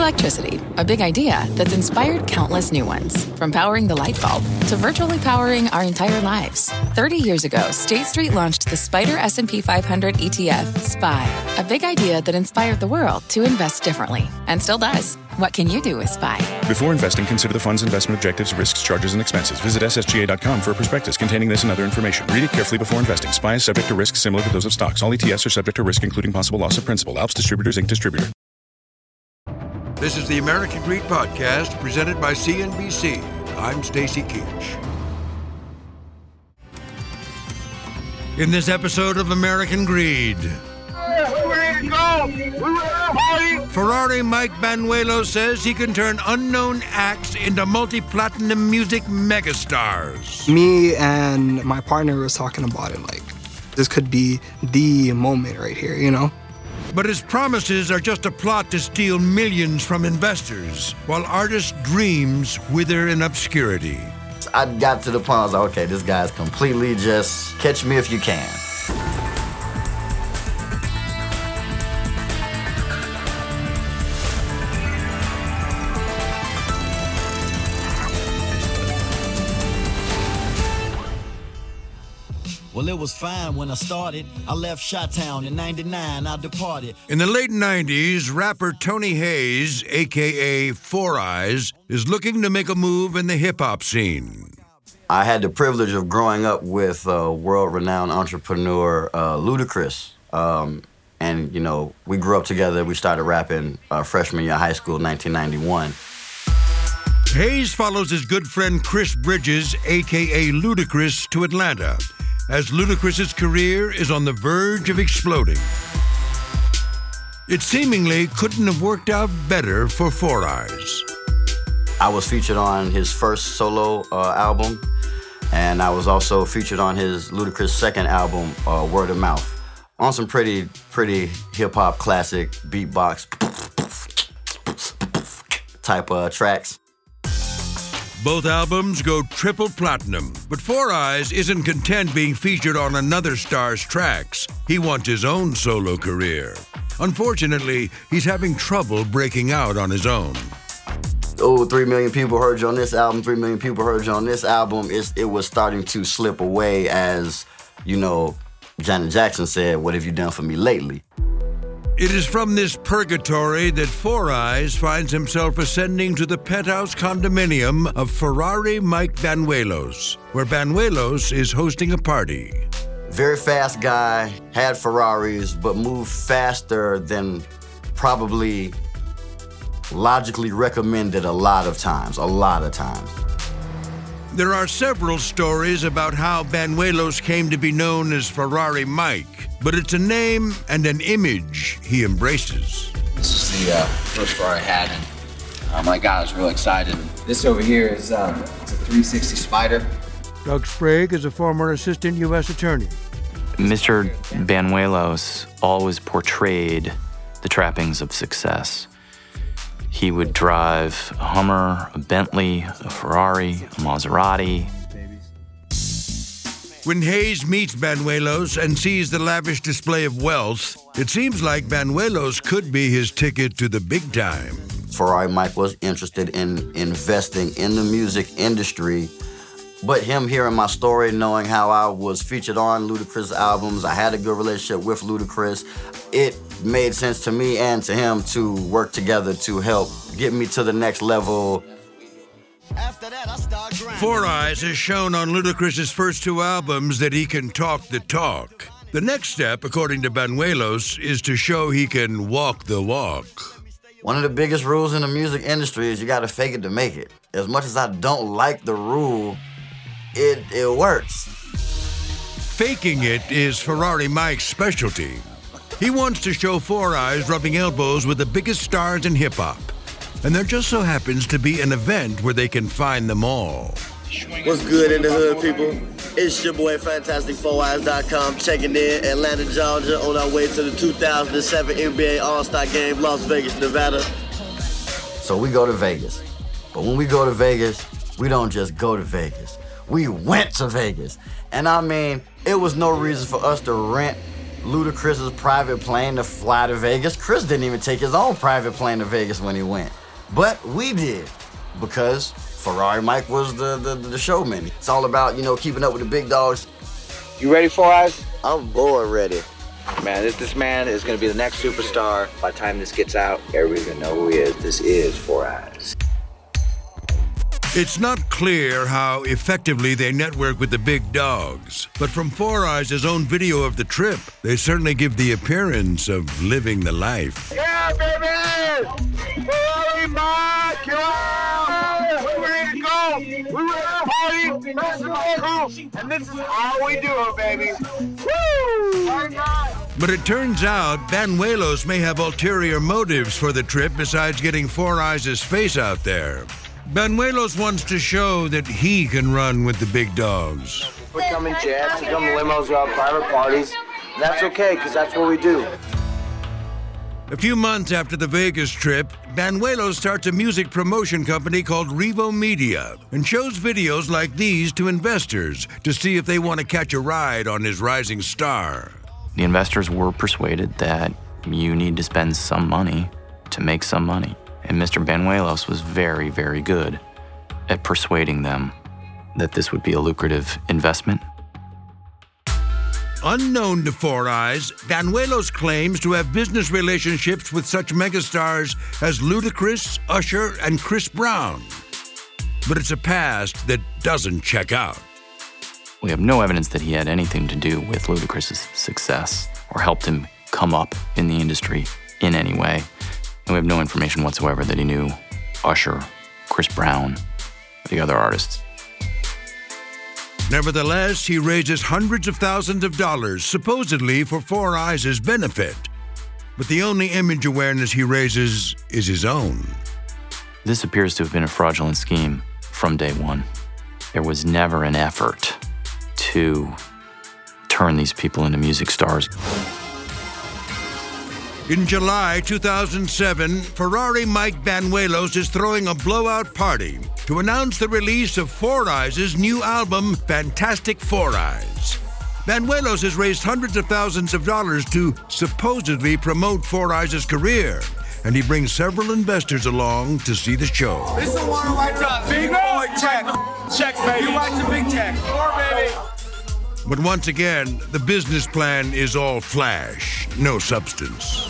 Electricity, a big idea that's inspired countless new ones. From powering the light bulb to virtually powering our entire lives. 30 years ago, State Street launched the SPDR S&P 500 ETF, SPY. A big idea that inspired the world to invest differently. And still does. What can you do with SPY? Before investing, consider the fund's investment objectives, risks, charges, and expenses. Visit ssga.com for a prospectus containing this and other information. Read it carefully before investing. SPY is subject to risks similar to those of stocks. All ETFs are subject to risk, including possible loss of principal. Alps Distributors, Inc. Distributor. This is the American Greed Podcast, presented by CNBC. I'm Stacy Keach. In this episode of American Greed, Ferrari Mike Banuelos says he can turn unknown acts into multi-platinum music megastars. Me and my partner was talking about it, like, this could be the moment right here, you know? But his promises are just a plot to steal millions from investors, while artists' dreams wither in obscurity. I got to the point, I was like, okay, this guy's completely just catch me if you can. Well, it was fine when I started. I left Chi-Town in 99, I departed. In the late 90s, rapper Tony Hayes, a.k.a. Four Eyes, is looking to make a move in the hip-hop scene. I had the privilege of growing up with world-renowned entrepreneur Ludacris. And, you know, we grew up together. We started rapping freshman year of high school, 1991. Hayes follows his good friend Chris Bridges, a.k.a. Ludacris, to Atlanta, as Ludacris's career is on the verge of exploding. It seemingly couldn't have worked out better for Four Eyes. I was featured on his first solo album, and I was also featured on his Ludacris' second album, Word of Mouth, on some pretty hip-hop classic beatbox type tracks. Both albums go triple platinum, but Four Eyes isn't content being featured on another star's tracks. He wants his own solo career. Unfortunately, he's having trouble breaking out on his own. 3 million people heard you on this album, 3 million people heard you on this album. It was starting to slip away as, you know, Janet Jackson said, "What have you done for me lately?" It is from this purgatory that Four Eyes finds himself ascending to the penthouse condominium of Ferrari Mike Banuelos, where Banuelos is hosting a party. Very fast guy, had Ferraris, but moved faster than probably logically recommended a lot of times. There are several stories about how Banuelos came to be known as Ferrari Mike, but it's a name and an image he embraces. This is the first Ferrari I had, and my God, I was real excited. This over here is it's a 360 Spider. Doug Sprague is a former assistant U.S. attorney. Mr. Banuelos always portrayed the trappings of success. He would drive a Hummer, a Bentley, a Ferrari, a Maserati. When Hayes meets Banuelos and sees the lavish display of wealth, it seems like Banuelos could be his ticket to the big time. Ferrari Mike was interested in investing in the music industry, but him hearing my story, knowing how I was featured on Ludacris albums, I had a good relationship with Ludacris, it made sense to me and to him to work together to help get me to the next level. Four Eyes has shown on Ludacris' first two albums that he can talk the talk. The next step, according to Banuelos, is to show he can walk the walk. One of the biggest rules in the music industry is you gotta fake it to make it. As much as I don't like the rule, it works. Faking it is Ferrari Mike's specialty. He wants to show Four Eyes rubbing elbows with the biggest stars in hip-hop. And there just so happens to be an event where they can find them all. What's good in the hood, people? It's your boy, FantasticFourEyes.com, checking in Atlanta, Georgia, on our way to the 2007 NBA All-Star Game, Las Vegas, Nevada. So we go to Vegas. But when we go to Vegas, we don't just go to Vegas. We went to Vegas. And I mean, it was no reason for us to rent Ludacris's private plane to fly to Vegas. Chris didn't even take his own private plane to Vegas when he went. But we did, because Ferrari Mike was the showman. It's all about, keeping up with the big dogs. You ready, Four Eyes? I'm born ready. Man, this man is gonna be the next superstar. By the time this gets out, everybody's gonna know who he is. This is Four Eyes. It's not clear how effectively they network with the big dogs, but from Four Eyes' own video of the trip, they certainly give the appearance of living the life. Yeah, baby! Ferrari Mike! Yeah! We're ready to go! We're ready to party! This is our crew, and this is how we do it, baby! Woo! But it turns out Banuelos may have ulterior motives for the trip besides getting Four Eyes' face out there. Banuelos wants to show that he can run with the big dogs. We come in jets, we come in limos, we have private parties. That's okay, because that's what we do. A few months after the Vegas trip, Banuelos starts a music promotion company called Revo Media and shows videos like these to investors to see if they want to catch a ride on his rising star. The investors were persuaded that you need to spend some money to make some money. And Mr. Banuelos was very, very good at persuading them that this would be a lucrative investment. Unknown to Four Eyes, Banuelos claims to have business relationships with such megastars as Ludacris, Usher, and Chris Brown. But it's a past that doesn't check out. We have no evidence that he had anything to do with Ludacris's success or helped him come up in the industry in any way. And we have no information whatsoever that he knew Usher, Chris Brown, or the other artists. Nevertheless, he raises hundreds of thousands of dollars, supposedly for Four Eyes' benefit. But the only image awareness he raises is his own. This appears to have been a fraudulent scheme from day one. There was never an effort to turn these people into music stars. In July 2007, Ferrari Mike Banuelos is throwing a blowout party to announce the release of Four Eyes' new album, Fantastic Four Eyes. Banuelos has raised hundreds of thousands of dollars to supposedly promote Four Eyes' career, and he brings several investors along to see the show. This is the one who likes a big boy check. Check, baby. You like the big check. Four, baby. But once again, the business plan is all flash, no substance.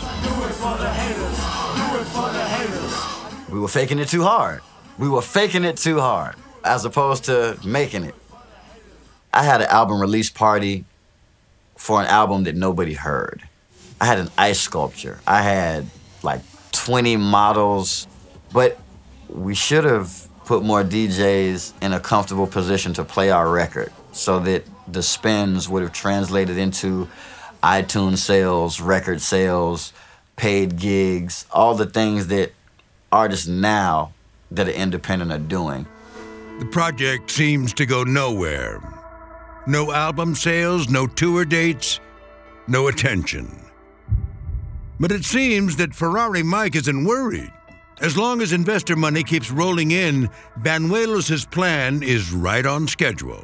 We were faking it too hard. We were faking it too hard, as opposed to making it. I had an album release party for an album that nobody heard. I had an ice sculpture. I had like 20 models, but we should have put more DJs in a comfortable position to play our record so that the spins would have translated into iTunes sales, record sales, paid gigs, all the things that artists now that are independent are doing. The project seems to go nowhere. No album sales, no tour dates, no attention. But it seems that Ferrari Mike isn't worried. As long as investor money keeps rolling in, Banuelos' plan is right on schedule.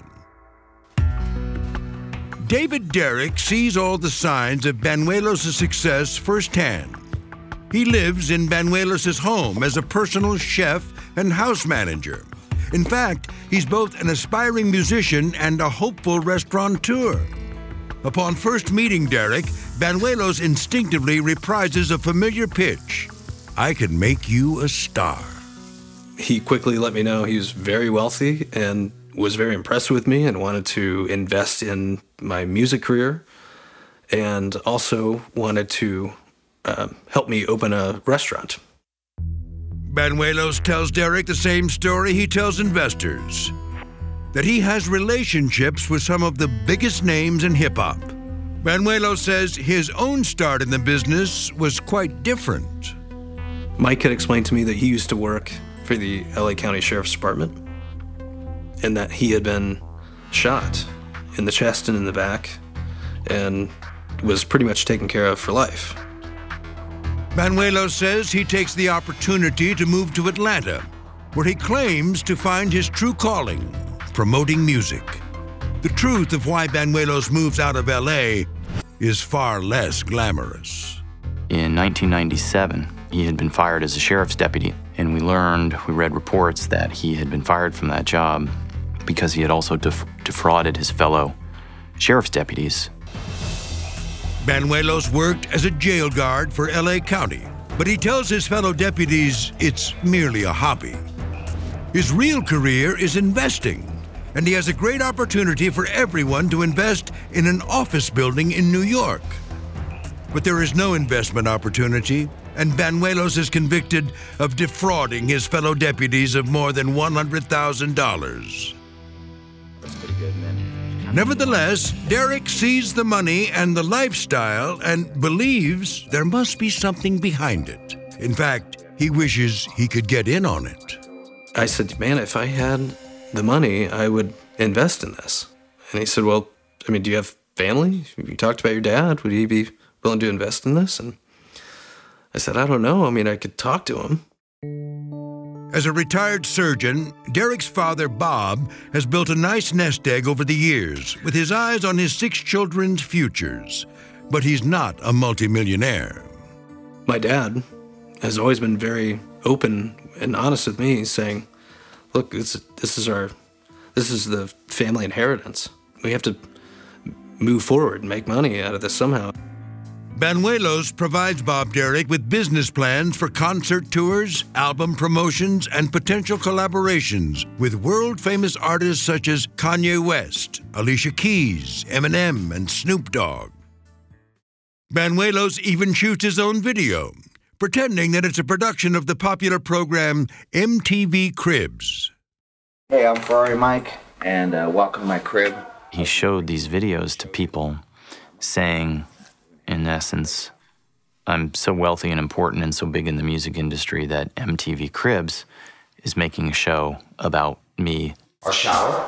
David Derrick sees all the signs of Banuelos' success firsthand. He lives in Banuelos' home as a personal chef and house manager. In fact, he's both an aspiring musician and a hopeful restaurateur. Upon first meeting Derrick, Banuelos instinctively reprises a familiar pitch. I can make you a star. He quickly let me know he was very wealthy and was very impressed with me and wanted to invest in my music career and also wanted to help me open a restaurant. Banuelos tells Derrick the same story he tells investors, that he has relationships with some of the biggest names in hip-hop. Banuelos says his own start in the business was quite different. Mike had explained to me that he used to work for the LA County Sheriff's Department and that he had been shot in the chest and in the back and was pretty much taken care of for life. Banuelos says he takes the opportunity to move to Atlanta, where he claims to find his true calling, promoting music. The truth of why Banuelos moves out of LA is far less glamorous. In 1997, he had been fired as a sheriff's deputy, and we read reports that he had been fired from that job because he had also defrauded his fellow sheriff's deputies. Banuelos worked as a jail guard for LA County, but he tells his fellow deputies it's merely a hobby. His real career is investing, and he has a great opportunity for everyone to invest in an office building in New York. But there is no investment opportunity, and Banuelos is convicted of defrauding his fellow deputies of more than $100,000. That's pretty good, man. Nevertheless, Derek sees the money and the lifestyle and believes there must be something behind it. In fact, he wishes he could get in on it. I said, man, if I had the money, I would invest in this. And he said, well, I mean, do you have family? You talked about your dad. Would he be willing to invest in this? And I said, I don't know. I mean, I could talk to him. As a retired surgeon, Derek's father, Bob, has built a nice nest egg over the years, with his eyes on his 6 children's futures. But he's not a multimillionaire. My dad has always been very open and honest with me, saying, look, this is the family inheritance. We have to move forward and make money out of this somehow. Banuelos provides Bob Derek with business plans for concert tours, album promotions, and potential collaborations with world-famous artists such as Kanye West, Alicia Keys, Eminem, and Snoop Dogg. Banuelos even shoots his own video, pretending that it's a production of the popular program MTV Cribs. Hey, I'm Ferrari Mike, and welcome to my crib. He showed these videos to people saying, in essence, I'm so wealthy and important and so big in the music industry that MTV Cribs is making a show about me. Our shower,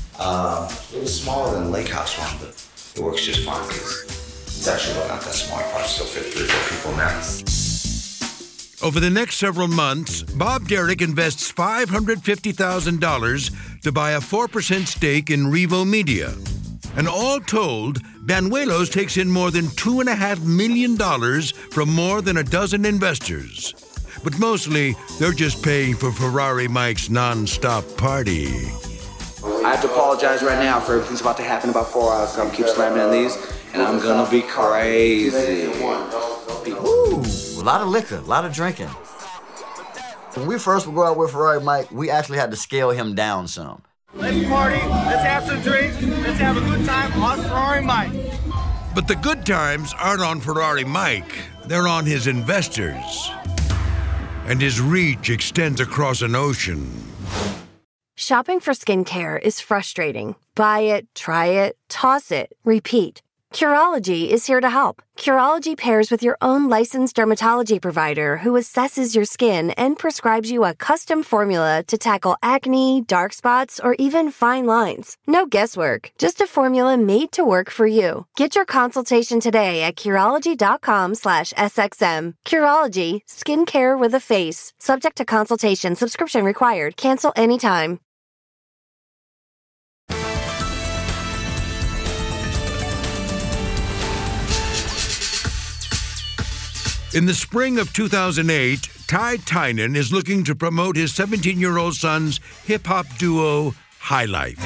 it was smaller than the lake house one, but it works just fine because it's actually not that small. Probably still fit 3 or 4 people now. Over the next several months, Bob Derek invests $550,000 to buy a 4% stake in Revo Media. And all told, Banuelos takes in more than $2.5 million from more than a dozen investors. But mostly, they're just paying for Ferrari Mike's non-stop party. I have to apologize right now for everything's about to happen in about 4 hours. I'm gonna keep slamming in these, and I'm gonna be crazy. Ooh, a lot of liquor, a lot of drinking. When we first would go out with Ferrari Mike, we actually had to scale him down some. Let's party, let's have some drinks, let's have a good time on Ferrari Mike. But the good times aren't on Ferrari Mike, they're on his investors. And his reach extends across an ocean. Shopping for skincare is frustrating. Buy it, try it, toss it, repeat. Curology is here to help. Curology pairs with your own licensed dermatology provider who assesses your skin and prescribes you a custom formula to tackle acne, dark spots, or even fine lines. No guesswork, just a formula made to work for you. Get your consultation today at Curology.com/SXM. Curology, skincare with a face. Subject to consultation, subscription required. Cancel anytime. In the spring of 2008, Ty Tynan is looking to promote his 17-year-old son's hip-hop duo, High Life.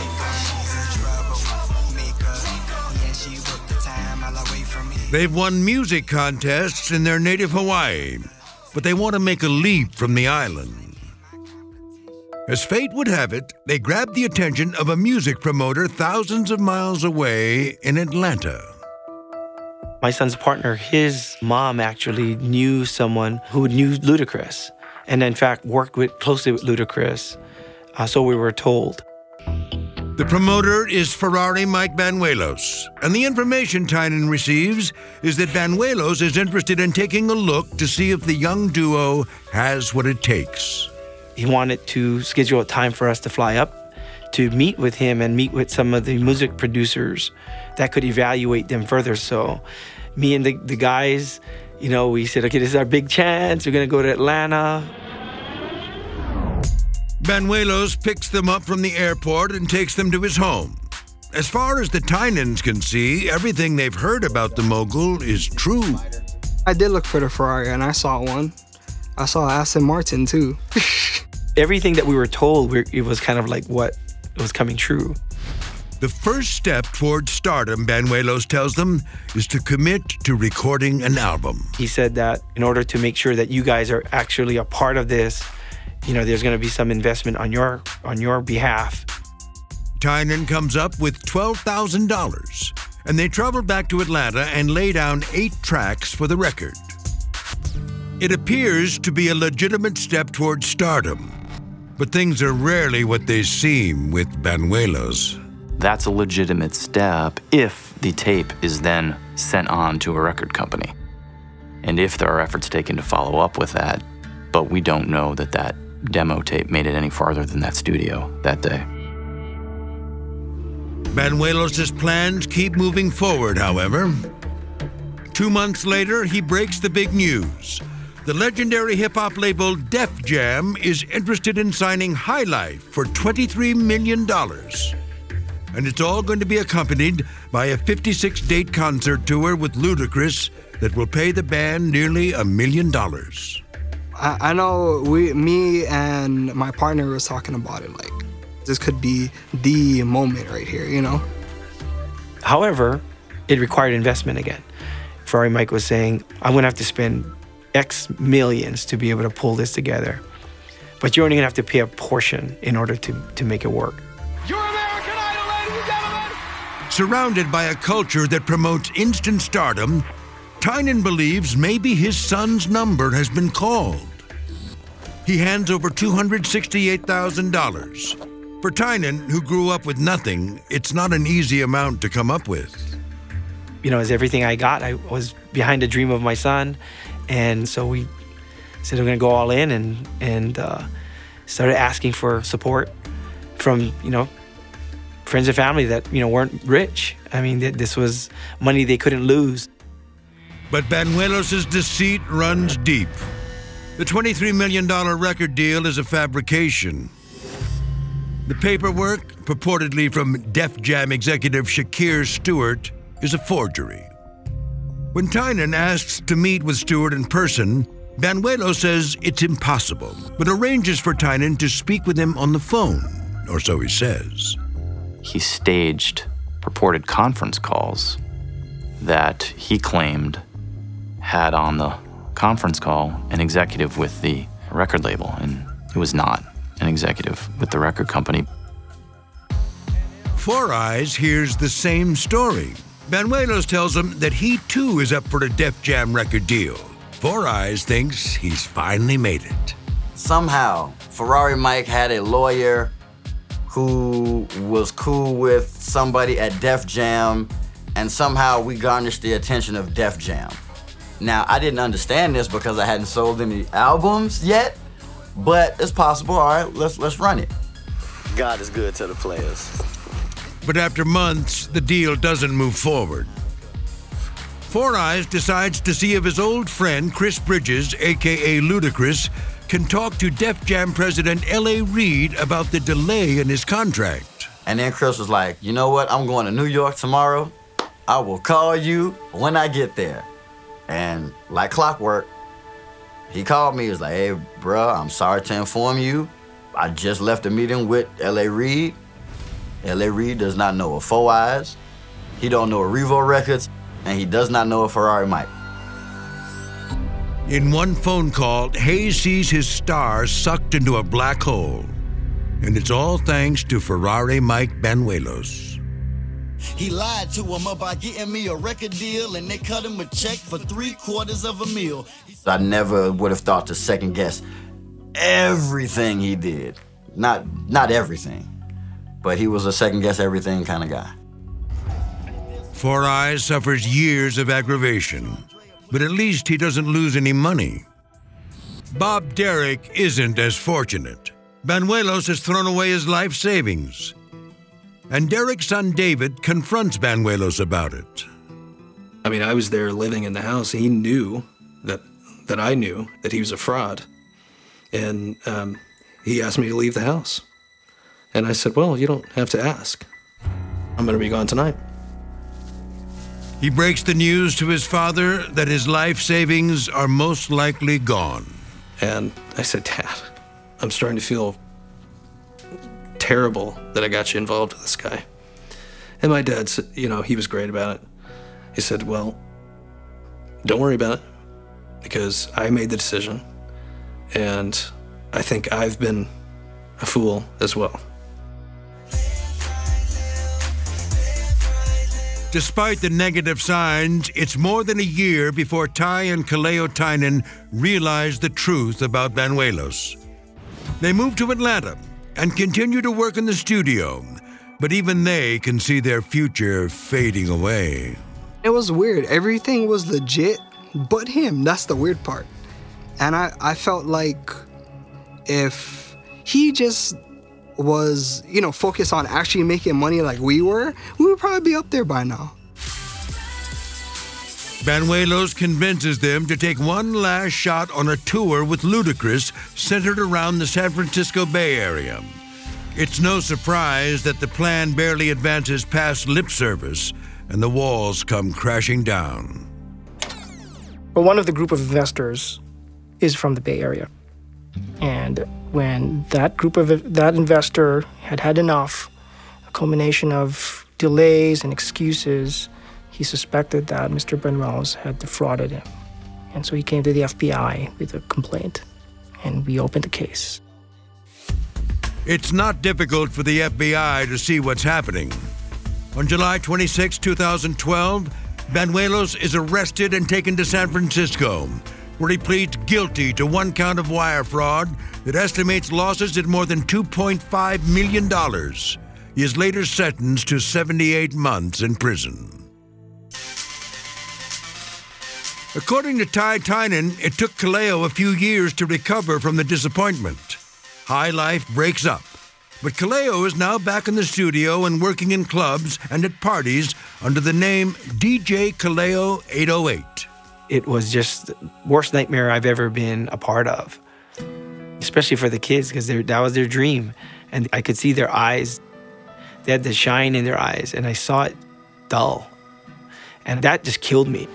They've won music contests in their native Hawaii, but they want to make a leap from the island. As fate would have it, they grabbed the attention of a music promoter thousands of miles away in Atlanta. My son's partner, his mom actually knew someone who knew Ludacris, and in fact worked closely with Ludacris, so we were told. The promoter is Ferrari Mike Banuelos, and the information Tynan receives is that Banuelos is interested in taking a look to see if the young duo has what it takes. He wanted to schedule a time for us to fly up to meet with him and meet with some of the music producers that could evaluate them further. So me and the guys, we said, okay, this is our big chance. We're going to go to Atlanta. Banuelos picks them up from the airport and takes them to his home. As far as the Tynans can see, everything they've heard about the mogul is true. I did look for the Ferrari, and I saw one. I saw Aston Martin, too. Everything that we were told, it was kind of like what was coming true. The first step towards stardom, Banuelos tells them, is to commit to recording an album. He said that in order to make sure that you guys are actually a part of this, there's going to be some investment on your behalf. Tynan comes up with $12,000, and they travel back to Atlanta and lay down 8 tracks for the record. It appears to be a legitimate step towards stardom, but things are rarely what they seem with Banuelos. That's a legitimate step if the tape is then sent on to a record company, and if there are efforts taken to follow up with that, but we don't know that demo tape made it any farther than that studio that day. Banuelos' plans keep moving forward, however. 2 months later, he breaks the big news. The legendary hip-hop label Def Jam is interested in signing High Life for $23 million. And it's all going to be accompanied by a 56-date concert tour with Ludacris that will pay the band nearly $1 million. I know me and my partner was talking about it, like, this could be the moment right here, However, it required investment again. Ferrari Mike was saying, I'm gonna have to spend X millions to be able to pull this together. But you're only gonna have to pay a portion in order to make it work. Surrounded by a culture that promotes instant stardom, Tynan believes maybe his son's number has been called. He hands over $268,000. For Tynan, who grew up with nothing, it's not an easy amount to come up with. As everything I got, I was behind the dream of my son. And so we said we're gonna go all in and started asking for support from, friends and family that, weren't rich. I mean, this was money they couldn't lose. But Banuelos' deceit runs deep. The $23 million record deal is a fabrication. The paperwork, purportedly from Def Jam executive Shakir Stewart, is a forgery. When Tynan asks to meet with Stewart in person, Banuelos says it's impossible, but arranges for Tynan to speak with him on the phone, or so he says. He staged purported conference calls that he claimed had on the conference call an executive with the record label, and it was not an executive with the record company. Four Eyes hears the same story. Banuelos tells him that he too is up for a Def Jam record deal. Four Eyes thinks he's finally made it. Somehow, Ferrari Mike had a lawyer who was cool with somebody at Def Jam, and somehow we garnished the attention of Def Jam. Now, I didn't understand this because I hadn't sold any albums yet, but it's possible. All right, let's run it. God is good to the players. But after months, the deal doesn't move forward. Four Eyes decides to see if his old friend Chris Bridges, a.k.a. Ludacris, can talk to Def Jam president L.A. Reid about the delay in his contract. And then Chris was like, you know what? I'm going to New York tomorrow. I will call you when I get there. And like clockwork, he called me. He was like, hey, bro, I'm sorry to inform you. I just left a meeting with L.A. Reid. L.A. Reid does not know of Four Eyes. He don't know of Revo Records, and he does not know of Ferrari Mike. In one phone call, Hayes sees his stars sucked into a black hole. And it's all thanks to Ferrari Mike Banuelos. He lied to him about getting me a record deal, and they cut him a check for $750,000. I never would have thought to second guess everything he did. Not everything, but he was a second guess everything kind of guy. Four Eyes suffers years of aggravation, but at least he doesn't lose any money. Bob Derek isn't as fortunate. Banuelos has thrown away his life savings. And Derek's son David confronts Banuelos about it. I mean, I was there living in the house. He knew that I knew that he was a fraud. And he asked me to leave the house. And I said, well, you don't have to ask. I'm going to be gone tonight. He breaks the news to his father that his life savings are most likely gone. And I said, Dad, I'm starting to feel terrible that I got you involved with this guy. And my dad said, he was great about it. He said, well, don't worry about it, because I made the decision, and I think I've been a fool as well. Despite the negative signs, it's more than a year before Ty and Kaleo Tynan realize the truth about Banuelos. They move to Atlanta and continue to work in the studio, but even they can see their future fading away. It was weird. Everything was legit, but him. That's the weird part. And I felt like if he just was, focused on actually making money like we would probably be up there by now. Banuelos convinces them to take one last shot on a tour with Ludacris centered around the San Francisco Bay Area. It's no surprise that the plan barely advances past lip service and the walls come crashing down. Well, one of the group of investors is from the Bay Area. And when that investor had enough, a culmination of delays and excuses, he suspected that Mr. Banuelos had defrauded him. And so he came to the FBI with a complaint, and we opened a case. It's not difficult for the FBI to see what's happening. On July 26, 2012, Banuelos is arrested and taken to San Francisco, where he pleads guilty to one count of wire fraud that estimates losses at more than $2.5 million. He is later sentenced to 78 months in prison. According to Ty Tynan, it took Kaleo a few years to recover from the disappointment. High Life breaks up, but Kaleo is now back in the studio and working in clubs and at parties under the name DJ Kaleo 808. It was just the worst nightmare I've ever been a part of, especially for the kids, because that was their dream. And I could see their eyes. They had the shine in their eyes, and I saw it dull. And that just killed me.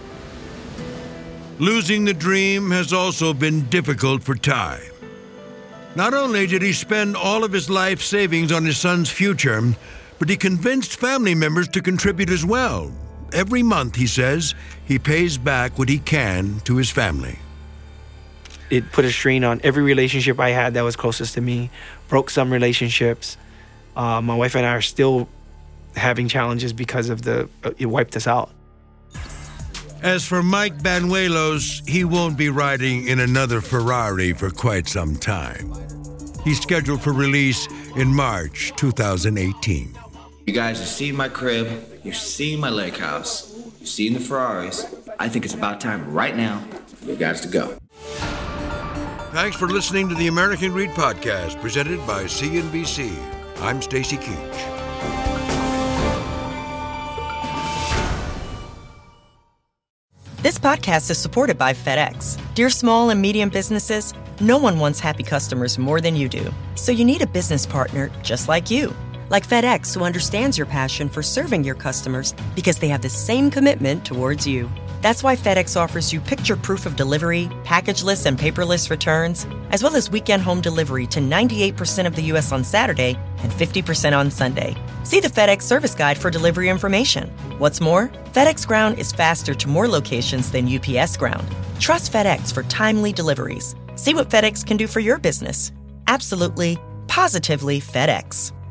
Losing the dream has also been difficult for Ty. Not only did he spend all of his life savings on his son's future, but he convinced family members to contribute as well. Every month, he says, he pays back what he can to his family. It put a strain on every relationship I had that was closest to me, broke some relationships. My wife and I are still having challenges because of it wiped us out. As for Mike Banuelos, he won't be riding in another Ferrari for quite some time. He's scheduled for release in March 2018. You guys have seen my crib, you've seen my lake house, you've seen the Ferraris. I think it's about time right now for you guys to go. Thanks for listening to the American Greed Podcast, presented by CNBC. I'm Stacy Keach. This podcast is supported by FedEx. Dear small and medium businesses, no one wants happy customers more than you do. So you need a business partner just like you. Like FedEx, who understands your passion for serving your customers because they have the same commitment towards you. That's why FedEx offers you picture proof of delivery, packageless and paperless returns, as well as weekend home delivery to 98% of the U.S. on Saturday and 50% on Sunday. See the FedEx service guide for delivery information. What's more, FedEx Ground is faster to more locations than UPS Ground. Trust FedEx for timely deliveries. See what FedEx can do for your business. Absolutely, positively FedEx.